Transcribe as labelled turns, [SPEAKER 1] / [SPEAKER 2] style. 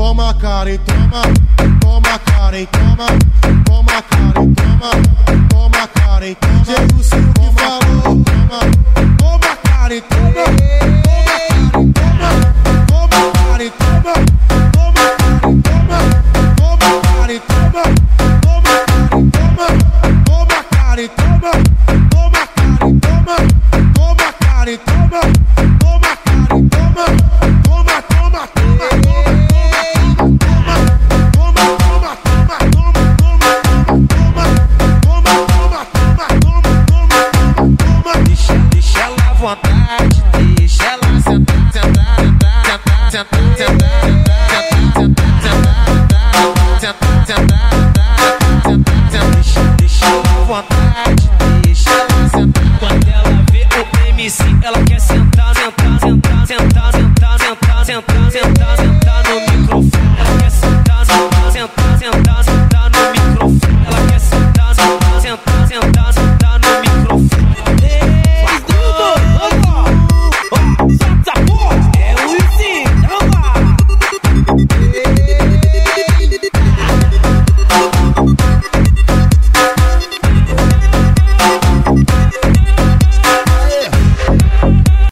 [SPEAKER 1] Toma Karen, toma, toma Karen, toma, toma Karen, toma, toma Karen, toma. DJ Lucio que falou, toma, toma Karen, toma.